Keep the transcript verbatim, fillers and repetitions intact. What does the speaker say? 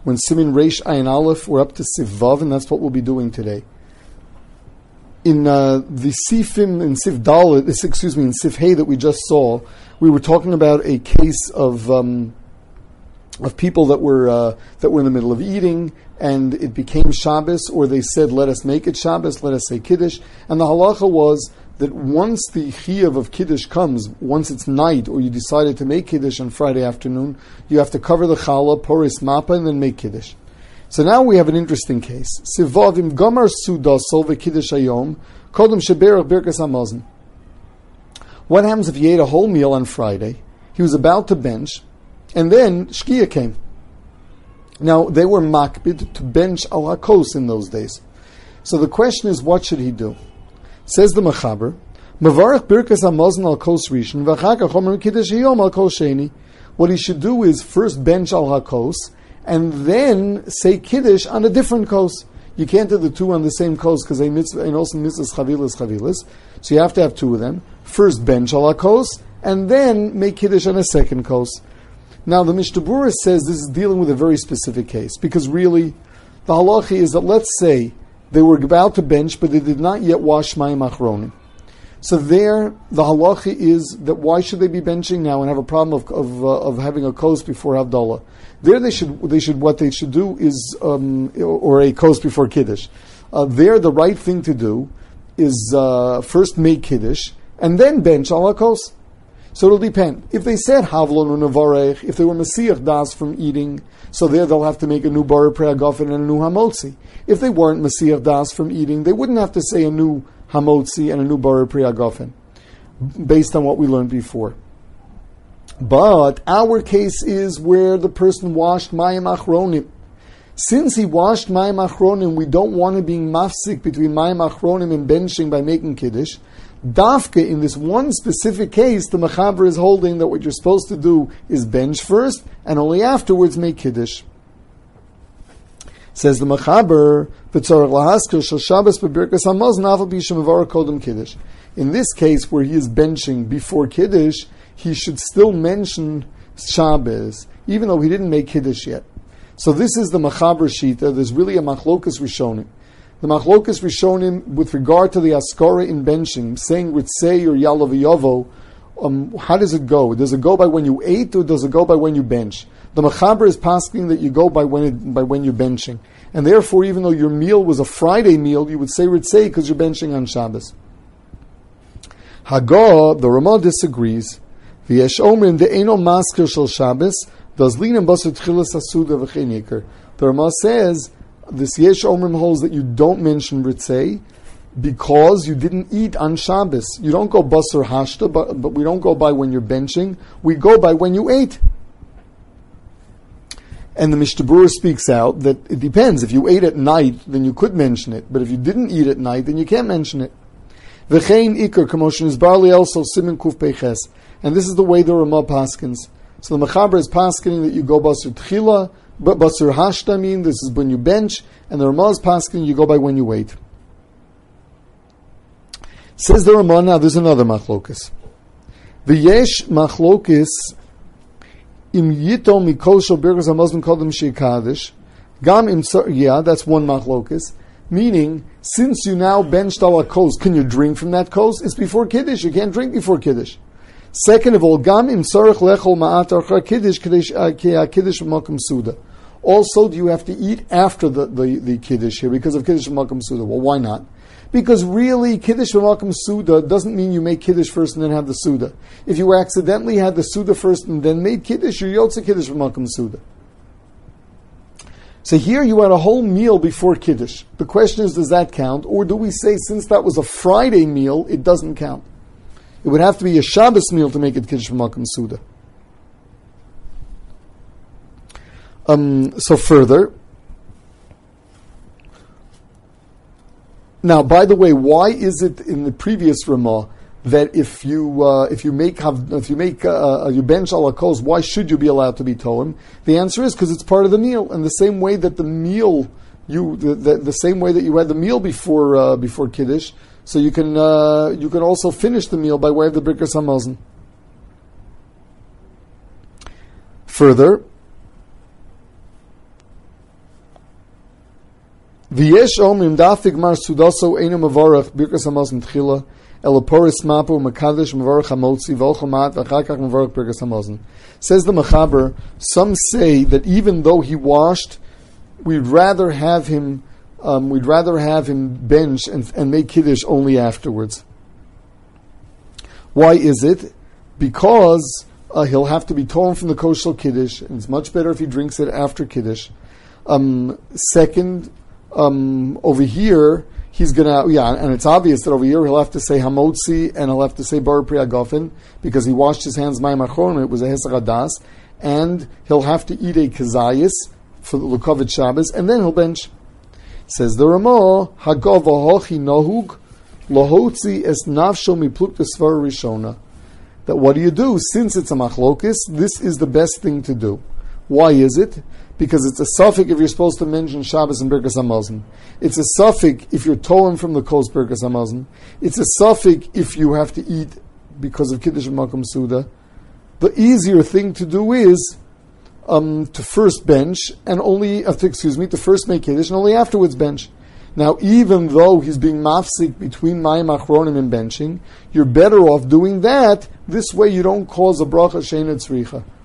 when Simin Reish Ayin Aleph, we're up to Sif Vav, and that's what we'll be doing today. In uh, the Sifim, in Sif Dalet, excuse me, in Sif Hey that we just saw, we were talking about a case of um, of people that were uh, that were in the middle of eating, and it became Shabbos, or they said, let us make it Shabbos, let us say Kiddush, and the halacha was that once the chiyuv of Kiddush comes, once it's night, or you decided to make Kiddush on Friday afternoon, you have to cover the challah, poris mappa, and then make Kiddush. So now we have an interesting case. Sivavim gamar suda sol v'kiddush hayom, kodem sheberach birkas hamazon. What happens if you ate a whole meal on Friday, he was about to bench, and then Shkia came. Now, they were makbid to bench al hakos in those days. So the question is, what should he do? Says the Mechaber, Mavarach birkas hamazon al kos rishon, v'achaka chomer kiddush hayom al kos sheni. What he should do is first bench al hakos, and then say Kiddush on a different kos. You can't do the two on the same kos because they also mitzvahs chavilas chavilas. So you have to have two of them. First bench al hakos, and then make Kiddush on a second kos. Now the Mishnah Berurah says this is dealing with a very specific case, because really the halacha is that, let's say they were about to bench, but they did not yet wash mayim achronim. So there, the halacha is that why should they be benching now and have a problem of of, uh, of having a kos before Havdalah? There, they should they should what they should do is um, or a kos before Kiddush. Uh, there, the right thing to do is uh, first make Kiddush and then bench al hakos. So it'll depend. If they said Havlon or Nevarech, if they were Mesiach Das from eating, so there they'll have to make a new Bar Preagofen and a new Hamotzi. If they weren't Mesiach Das from eating, they wouldn't have to say a new Hamotzi and a new Bar Preagofen, based on what we learned before. But our case is where the person washed Mayim Achronim. Since he washed Mayim Achronim, we don't want to be mafsik between Mayim Achronim and benching by making Kiddush. Dafka, in this one specific case, the Mechaber is holding that what you're supposed to do is bench first, and only afterwards make Kiddush. Says the Mechaber, V'tzorach lahaskir shel Shabbos b'birkas hamazon aval pi shemavara kodem Kiddush. In this case, where he is benching before Kiddush, he should still mention Shabbos, even though he didn't make Kiddush yet. So this is the Mechaber Shita. There's really a Machlokas Rishonim. The Machlokas Rishonim, with regard to the Askara in benching, saying Ritzei or Yalav Yovo, um, how does it go? Does it go by when you ate, or does it go by when you bench? The Mechaber is pasking that you go by when it, by when you're benching. And therefore, even though your meal was a Friday meal, you would say Ritzei because you're benching on Shabbos. Hagah, the Ramah disagrees. V'yesh omrim de'eno masker shel Shabbos, does linen basar tchilas asuda v'chein yikar. The Ramah says, this Yesh Omrim holds that you don't mention Ritzei because you didn't eat on Shabbos. You don't go basar hashta, but, but we don't go by when you're benching. We go by when you ate. And the Mishnah Berurah speaks out that it depends. If you ate at night, then you could mention it. But if you didn't eat at night, then you can't mention it. V'chein ikar commotion is barley also simin kuf peiches. And this is the way the Ramah paskins. So the Mechaber is paskening that you go basar tchila, but basar hashta, I mean, this is when you bench, and the Ramah is paskening you go by when you wait. Says the Ramah, now there's another machlokas. V'yesh machlokas im yito mikol shel birkas hamazon kodem sheikadish gam im yeah, that's one machlokas. Meaning, since you now benched al hakos, can you drink from that kos? It's before Kiddush. You can't drink before Kiddush. Second of all, gam im sarach lechol ma'at archa Kiddush ki Kiddush v'makom suda. Also, do you have to eat after the, the, the Kiddush here because of Kiddush v'makom suda? Well, why not? Because really, Kiddush v'makom suda doesn't mean you make Kiddush first and then have the suda. If you accidentally had the suda first and then made Kiddush, you're yotze Kiddush v'makom suda. So here you had a whole meal before Kiddush. The question is, does that count? Or do we say, since that was a Friday meal, it doesn't count? It would have to be a Shabbos meal to make it Kiddush v'makom suda. Um, so further, now, by the way, why is it in the previous Ramah that if you uh, if you make have, if you make uh, you bench al hakos, why should you be allowed to be toim? The answer is because it's part of the meal, and the same way that the meal you the, the, the same way that you had the meal before uh, before Kiddush, so you can uh, you can also finish the meal by way of the birkas hamazon. Further, V'yesh omrim dafig mar sudaso einu mavarach birkas hamazon tchila elaporis mapu makadosh mavarach hamotzi v'olchomat v'achakach mavarach birkas hamazon. Says the Mechaber, some say that even though he washed, we'd rather have him, um, we'd rather have him bench and, and make kiddush only afterwards. Why is it? Because uh, he'll have to be torn from the kosher kiddush, and it's much better if he drinks it after kiddush. Um, second, um, over here he's gonna, yeah, and it's obvious that over here he'll have to say hamotzi and he'll have to say bar pri agafen because he washed his hands mayim achronim. It was a hesach hadas, and he'll have to eat a kazayis for the lukovit Shabbos, and then he'll bench. Says the Ramah, hagav hochi nohug lohotzi es nafsho mipluk tesvar rishona. That what do you do? Since it's a machlokis, this is the best thing to do. Why is it? Because it's a suffix if you're supposed to mention Shabbos and Birkas Hamazon. It's a suffix if you're told from the Kos Birkas Hamazon. It's a suffix if you have to eat because of Kiddush Makom Suda. The easier thing to do is um, to first bench and only, uh, to, excuse me, to first make Kiddush and only afterwards bench. Now, even though he's being mafsik between Mayim Achronim and benching, you're better off doing that. This way you don't cause a bracha she'eina tzricha.